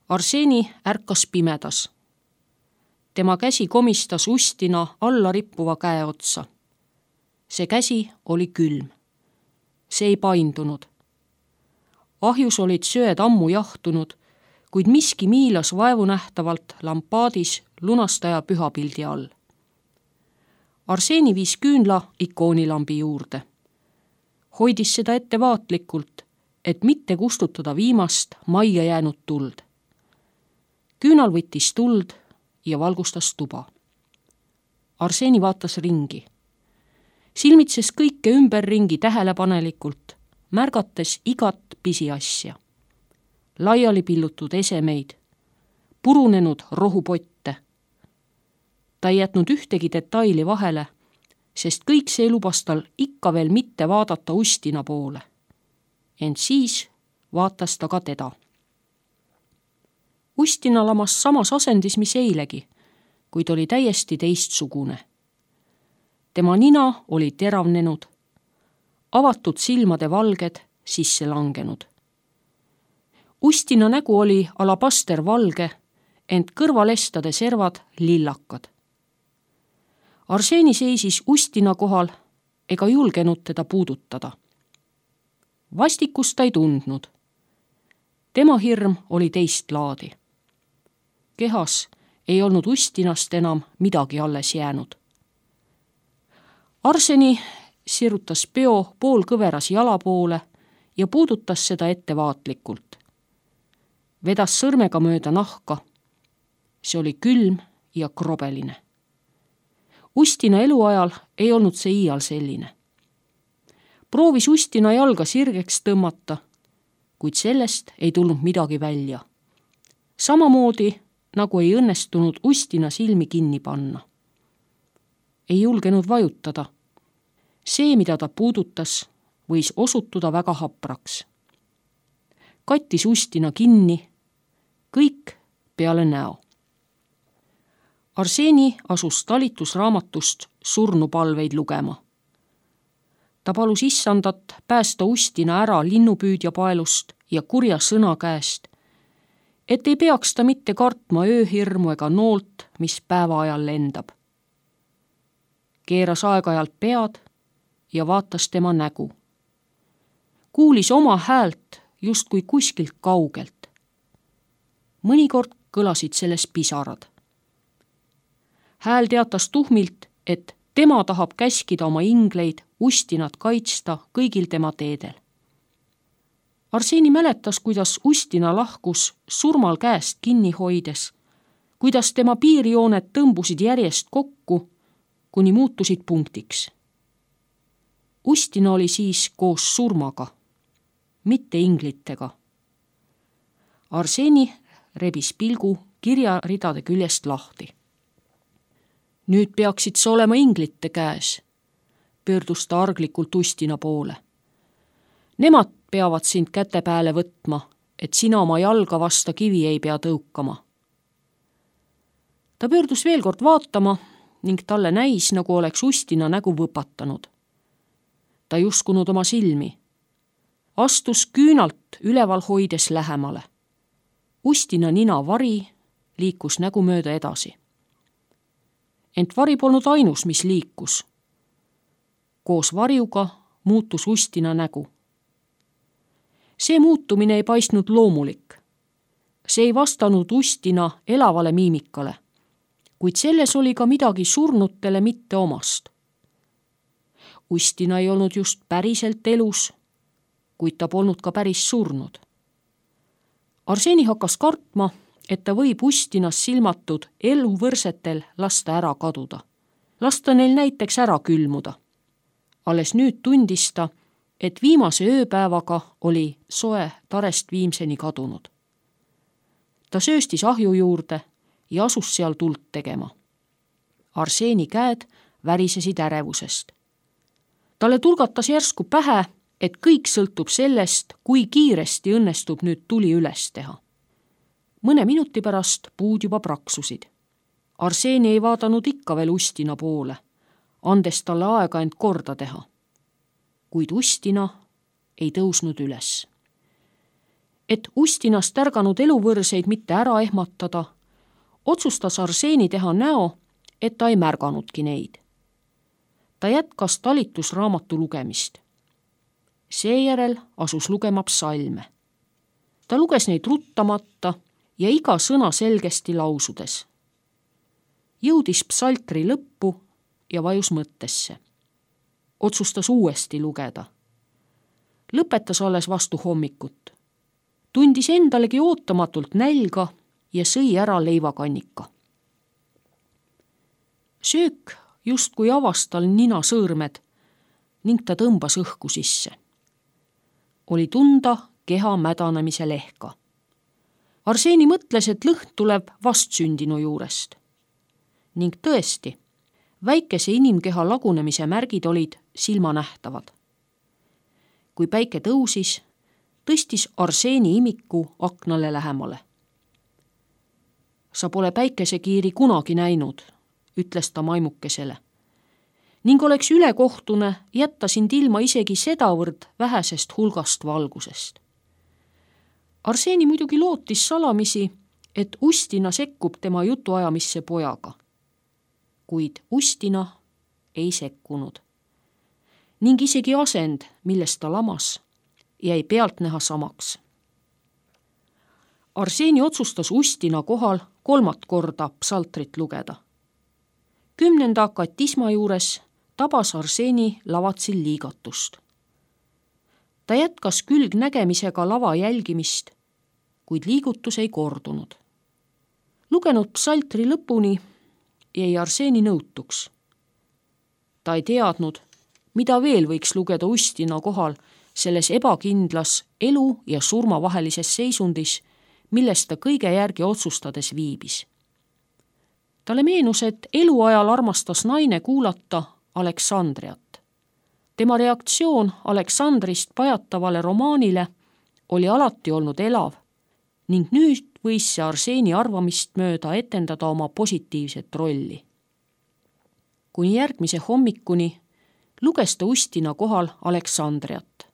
Arseni ärkas pimedas. Tema käsi komistas Ustina alla rippuva käe otsa. See käsi oli külm. See ei paindunud. Ahjus olid söed ammu jahtunud, kuid miski miilas vaevunähtavalt lampaadis lunastaja pühapildi all. Arseni viis küünla ikoonilambi juurde. Hoidis seda ettevaatlikult, et mitte kustutada viimast majja jäänud tuld. Küünal võttis tuld ja valgustas tuba. Arseni vaatas ringi. Silmitses kõike ümberringi tähelepanelikult, märgates igat pisiasja. Laiali pillutud esemeid, purunenud rohupotte. Ta ei jätnud ühtegi detaili vahele, sest kõik see lubas tal ikka veel mitte vaadata Ustina poole. Ent siis vaatas ta ka teda. Ustina lamas samas asendis, mis eilegi, kuid oli täiesti teistsugune. Tema nina oli teravnenud, avatud silmade valged sisse langenud. Ustina nägu oli alabastervalge, ent kõrvalestade servad lillakad. Arseni seisis Ustina kohal ega julgenud teda puudutada. Vastikust ta ei tundnud. Tema hirm oli teist laadi. Kehas ei olnud Ustinast enam midagi alles jäänud. Arseni sirutas peo poolkõveras jala poole ja puudutas seda ettevaatlikult. Vedas sõrmega mööda nahka. See oli külm ja krobeline. Ustina eluajal ei olnud see iial selline. Proovis Ustina jalga sirgeks tõmmata, kuid sellest ei tulnud midagi välja. Samamoodi, nagu ei õnnestunud Ustina silmi kinni panna. Ei julgenud vajutada. See, mida ta puudutas, võis osutuda väga hapraks. Kattis Ustina kinni, kõik peale näo. Arseni asus talitusraamatust surnupalveid lugema. Ta palus issandat päästa Ustina ära linnupüüdja paelust ja kurja sõna käest, et ei peaks ta mitte kartma ööhirmu ega noolt, mis päeva ajal lendab. Keeras aeg-ajalt pead ja vaatas tema nägu. Kuulis oma häält justkui kuskilt kaugelt. Mõnikord kõlasid selles pisarad. Hääl teatas tuhmilt, et tema tahab käskida oma ingleid Ustinat kaitsta kõigil tema teedel. Arseni mäletas, kuidas Ustina lahkus surmal käest kinni hoides, kuidas tema piirjooned tõmbusid järjest kokku, kuni muutusid punktiks. Ustina oli siis koos surmaga, mitte inglitega. Arseni rebis pilgu kirjaridade küljest lahti. Nüüd peaksid sa olema inglite käes, pöördus ta arglikult Ustina poole. Nemad peavad sind käte pääle võtma, et sina oma jalga vasta kivi ei pea tõukama. Ta pöördus veel kord vaatama ning talle näis, nagu oleks Ustina nägu võpatanud. Ta ei uskunud oma silmi. Astus küünalt üleval hoides lähemale. Ustina nina vari liikus nägu mööda edasi. Ent vari polnud ainus, mis liikus. Koos varjuga muutus Ustina nägu. See muutumine ei paistnud loomulik. See ei vastanud Ustina elavale miimikale, kuid selles oli ka midagi surnutele mitte omast. Ustina ei olnud just päriselt elus, kuid ta polnud ka päris surnud. Arseni hakkas kartma, et ta võib Ustinas silmatud eluvõrsetel lasta ära kaduda. Lasta neil näiteks ära külmuda. Alles nüüd tundis ta, et viimase ööpäevaga oli soe tarest viimseni kadunud. Ta sööstis ahju juurde ja asus seal tuld tegema. Arseni käed värisesid ärevusest. Talle tulgatas järsku pähe, et kõik sõltub sellest, kui kiiresti õnnestub nüüd tuli üles teha. Mõne minuti pärast puud juba praksusid. Arseni ei vaadanud ikka veel Ustina poole, andes talle aega end korda teha. Kuid Ustina ei tõusnud üles. Et Ustinast ärganud eluvõrseid mitte ära ehmatada, otsustas Arseeni teha näo, et ta ei märganudki neid. Ta jätkas talitusraamatu lugemist. Seejärel asus lugema psalme. Ta luges neid ruttamata ja iga sõna selgesti lausudes. Jõudis psaltri lõppu ja vajus mõttesse. Otsustas uuesti lugeda. Lõpetas alles vastu hommikut. Tundis endalegi ootamatult nälga ja sõi ära leivakannika. Söök justkui avas tal nina sõõrmed ning ta tõmbas õhku sisse. Oli tunda keha mädanemise lehka. Arseeni mõtles, et lõhn tuleb vastsündinu juurest. Ning tõesti, väikese inimkeha lagunemise märgid olid silmanähtavad. Kui päike tõusis, tõstis Arseeni imiku aknale lähemale. Sa pole päikesekiiri kunagi näinud, ütles ta maimukesele. Ning oleks ülekohtune jätta sind ilma isegi sedavõrd vähesest hulgast valgusest. Arseeni muidugi lootis salamisi, et Ustina sekkub tema jutuajamisse pojaga. Kuid Ustina ei sekkunud. Ning isegi asend, millest ta lamas, jäi pealtnäha samaks. Arseeni otsustas Ustina kohal 3. korda psaltrit lugeda. 10. katisma juures tabas Arseeni lavatsil liigatust. Ta jätkas külgnägemisega lava jälgimist, kuid liigutus ei kordunud. Lugenud psaltri lõpuni jäi Arseeni nõutuks. Ta ei teadnud, mida veel võiks lugeda Ustina kohal selles ebakindlas elu ja surma vahelises seisundis, millest ta kõige järgi otsustades viibis. Talle meenus, et eluajal armastas naine kuulata Aleksandriat. Tema reaktsioon Aleksandrist pajatavale romaanile oli alati olnud elav ning nüüd võis see Arseeni arvamist mööda etendada oma positiivset rolli. Kuni järgmise hommikuni luges ta Ustina kohal Aleksandriat.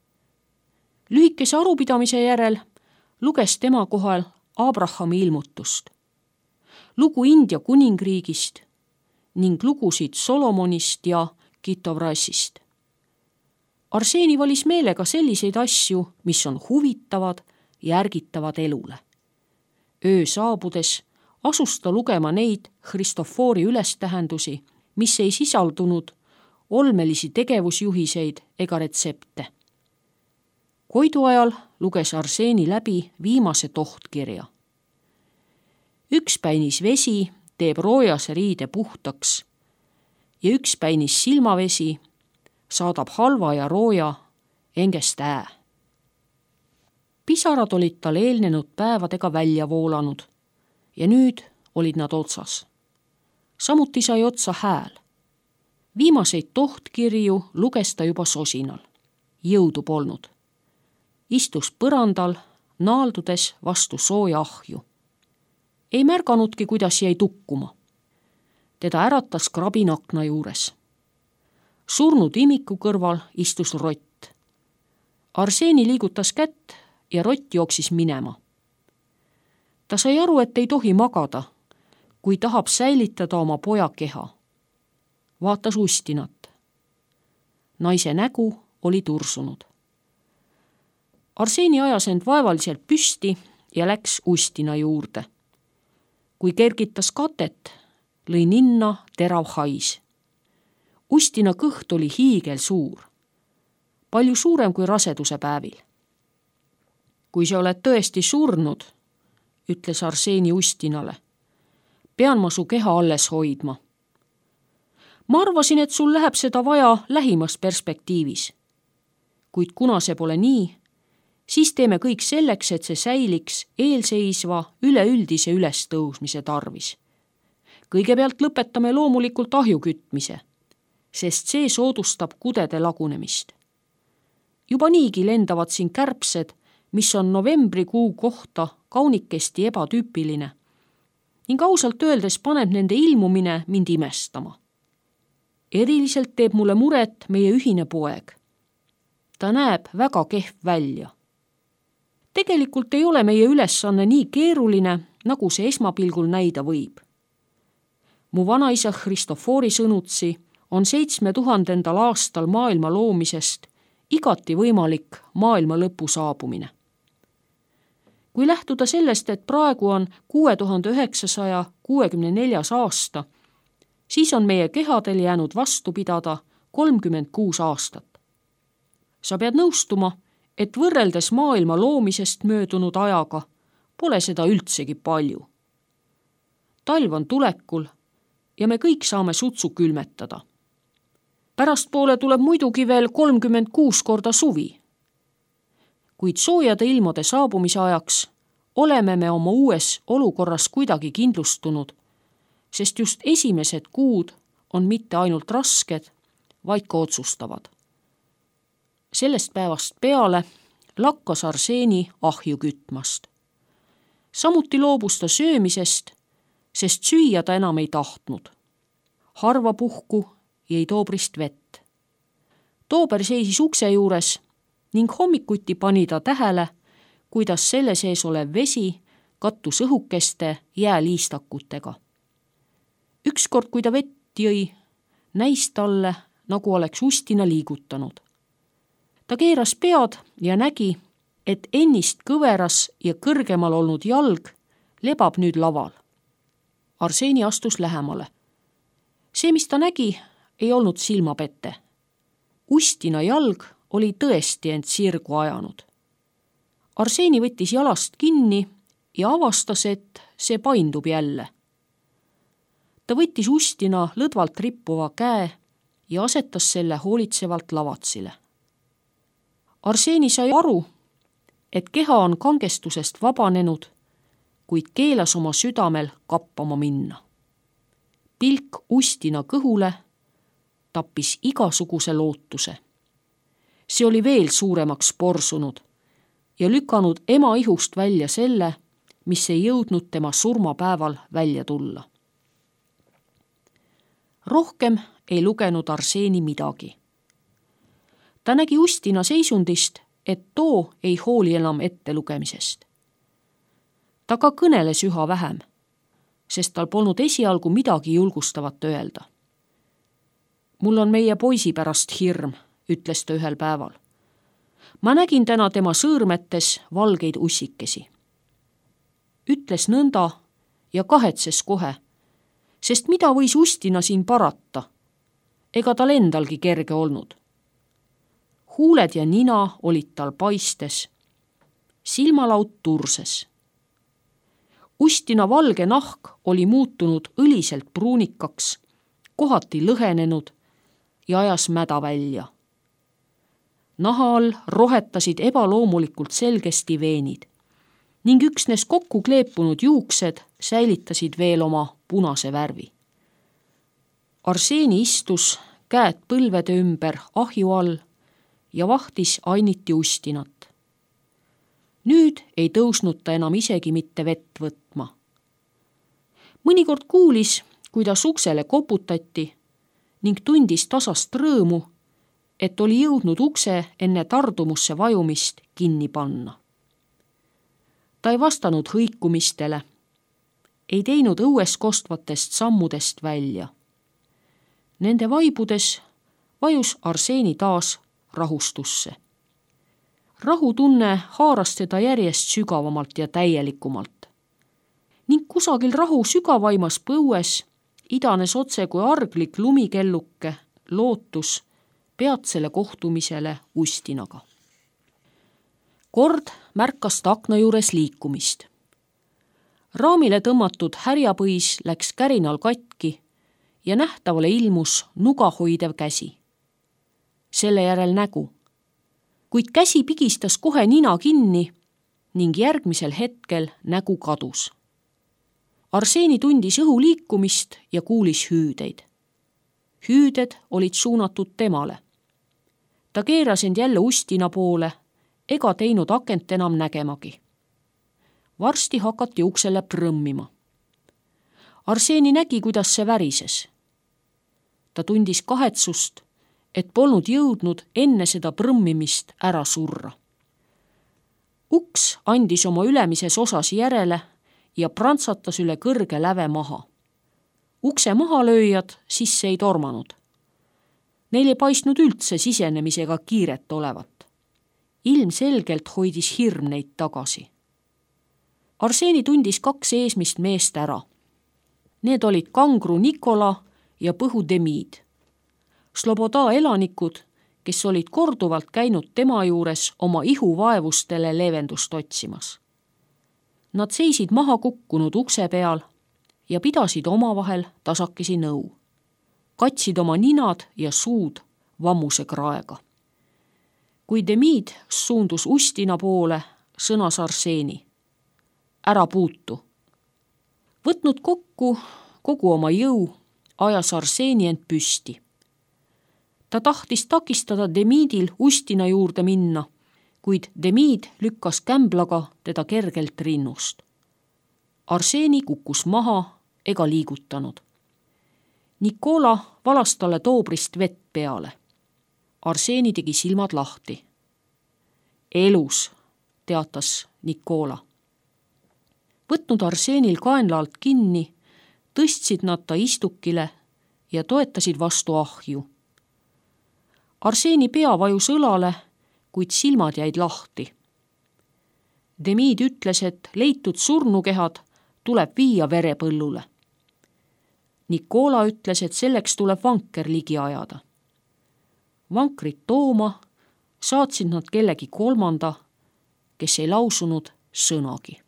Lühikese arupidamise järel luges tema kohal Abrahami ilmutust, lugu India kuningriigist ning lugusid Solomonist ja Kitovrasist. Arseeni valis meelega selliseid asju, mis on huvitavad ja ärgitavad elule. Öö saabudes asus ta lugema neid Christophori ülestähendusi, mis ei sisaldunud olmelisi tegevusjuhiseid ega retsepte. Koidu ajal luges Arseeni läbi viimase tohtkirja. Üks päinis vesi teeb roojase riide puhtaks ja üks päinis silmavesi saadab halva ja rooja engest ää. Pisarad olid tal eelnenud päevadega välja voolanud ja nüüd olid nad otsas. Samuti sai otsa hääl. Viimaseid tohtkirju luges ta juba sosinal. Jõudu polnud. Istus põrandal, naaldudes vastu sooja ahju. Ei märganudki, kuidas jäi tukkuma. Teda äratas krabin akna juures. Surnud imiku kõrval istus rott. Arseeni liigutas kätt ja rott jooksis minema. Ta sai aru, et ei tohi magada, kui tahab säilitada oma poja keha. Vaatas Ustinat. Naise nägu oli tursunud. Arseeni ajas end vaevaliselt püsti ja läks Ustina juurde. Kui kergitas katet, lõi ninna terav hais. Ustina kõht oli hiigel suur, palju suurem kui raseduse päevil. Kui sa oled tõesti surnud, ütles Arseeni Ustinale, pean ma su keha alles hoidma. Ma arvasin, et sul läheb seda vaja lähimas perspektiivis. Kuid kuna see pole nii, siis teeme kõik selleks, et see säiliks eelseisva üleüldise ülestõusmise tarvis. Kõigepealt lõpetame loomulikult ahju kütmise, sest see soodustab kudede lagunemist. Juba niigi lendavad siin kärbsed, mis on novembrikuu kohta kaunikesti ebatüüpiline ning ausalt öeldes paneb nende ilmumine mind imestama. Eriliselt teeb mulle muret meie ühine poeg. Ta näeb väga kehv välja. tegelikult ei ole meie ülesanne nii keeruline, nagu see esmapilgul näida võib. Mu vanaisa Christofori sõnutsi on 7000. aastal maailma loomisest igati võimalik maailma lõpu saabumine. Kui lähtuda sellest, et praegu on 6964. aasta, siis on meie kehadel jäänud vastu pidada 36 aastat. Sa pead nõustuma, et võrreldes maailma loomisest möödunud ajaga pole seda üldsegi palju. Talv on tulekul ja me kõik saame sutsu külmetada. Pärastpoole tuleb muidugi veel 36 korda suvi. Kuid soojade ilmade saabumise ajaks oleme me oma uues olukorras kuidagi kindlustunud, sest just esimesed kuud on mitte ainult rasked, vaid ka otsustavad. Sellest päevast peale lakkas Arseeni ahju kütmast. Samuti loobus ta söömisest, sest süüa ta enam ei tahtnud. Harva puhku jäi Toobrist vett. Toober seisis ukse juures ning hommikuti pani ta tähele, kuidas selle sees olev vesi kattus õhukeste jääliistakutega. Ükskord, kui ta vett jõi, näis talle, nagu oleks Ustina liigutanud. Ta keeras pead ja nägi, et ennist kõveras ja kõrgemal olnud jalg lebab nüüd laval. Arseeni astus lähemale. See, mis ta nägi, ei olnud silmapette. Ustina jalg oli tõesti end sirgu ajanud. Arseeni võttis jalast kinni ja avastas, et see paindub jälle. Ta võttis Ustina lõdvalt rippuva käe ja asetas selle hoolitsevalt lavatsile. Arseeni sai aru, et keha on kangestusest vabanenud, kuid keelas oma südamel kappama minna. Pilk Ustina kõhule tappis igasuguse lootuse. See oli veel suuremaks porsunud ja lükanud ema ihust välja selle, mis ei jõudnud tema surmapäeval välja tulla. Rohkem ei lugenud Arseeni midagi. Ta nägi Ustina seisundist, et too ei hooli enam ettelugemisest. Ta ka kõneles üha vähem, sest tal polnud esialgu midagi julgustavat öelda. Mul on meie poisi pärast hirm, ütles ta ühel päeval. Ma nägin täna tema sõõrmetes valgeid ussikesi. Ütles nõnda ja kahetses kohe, sest mida võis Ustina siin parata, ega tal endalgi kerge olnud. Huuled ja nina olid tal paistes, silmalaud turses. Ustina valge nahk oli muutunud õliselt pruunikaks, kohati lõhenenud ja ajas mäda välja. Naha all rohetasid ebaloomulikult selgesti veenid ning üksnes kokku kleepunud juuksed säilitasid veel oma punase värvi. Arseeni istus käed põlvede ümber ahju all ja vahtis ainiti Ustinat. Nüüd ei tõusnud ta enam isegi mitte vett võtma. Mõnikord kuulis, kuidas uksele koputati ning tundis tasast rõõmu, et oli jõudnud ukse enne tardumusse vajumist kinni panna. Ta ei vastanud hõikumistele, ei teinud õues kostvatest sammudest välja. Nende vaibudes vajus Arseeni taas rahustusse. Rahutunne haaras teda järjest sügavamalt ja täielikumalt. Ning kusagil rahu sügavaimas põues idanes otse kui arglik lumikelluke lootus peatsele kohtumisele Ustinaga. Kord märkas ta akna juures liikumist. Raamile tõmmatud härjapõis läks kärinal katki ja nähtavale ilmus nuga hoidev käsi. Selle järel nägu, kuid käsi pigistas kohe nina kinni ning järgmisel hetkel nägu kadus. Arseeni tundis õhu liikumist ja kuulis hüüdeid. Hüüded olid suunatud temale. Ta keeras end jälle Ustina poole ega teinud akent enam nägemagi. Varsti hakati uksele prõmmima. Arseeni nägi, kuidas see värises. Ta tundis kahetsust, et polnud jõudnud enne seda prõmmimist ära surra. Uks andis oma ülemises osas järele ja prantsatas üle kõrge läve maha. Ukse mahalööjad sisse ei tormanud. Neil ei paistnud üldse sisenemisega kiiret olevat. Ilmselgelt hoidis hirm neid tagasi. Arseni tundis 2 eesmist meest ära. Need olid kangru Nikola ja põhu Demid. Sloboda elanikud, kes olid korduvalt käinud tema juures oma ihuvaevustele leevendust otsimas. Nad seisid maha kukkunud ukse peal ja pidasid omavahel tasakesi nõu. Katsid oma ninad ja suud vammuse kraega. Kui Demid suundus Ustina poole, sõnas Arseni: ära puutu. Võtnud kokku kogu oma jõu, ajas Arseni end püsti. Ta tahtis takistada Demidil Ustina juurde minna, kuid Demid lükkas kämblaga teda kergelt rinnust. Arseni kukkus maha ega liigutanud. Nikola valas talle toobrist vett peale. Arseni tegi silmad lahti. Elus, teatas Nikola. Võtnud Arsenil kaenla alt kinni, tõstsid nad ta istukile ja toetasid vastu ahju. Arseni pea vajus õlale, kuid silmad jäid lahti. Demid ütles, et leitud surnukehad tuleb viia verepõllule. Nikola ütles, et selleks tuleb vanker ligi ajada. Vankrit tooma saatsid nad kellegi kolmanda, kes ei lausunud sõnagi.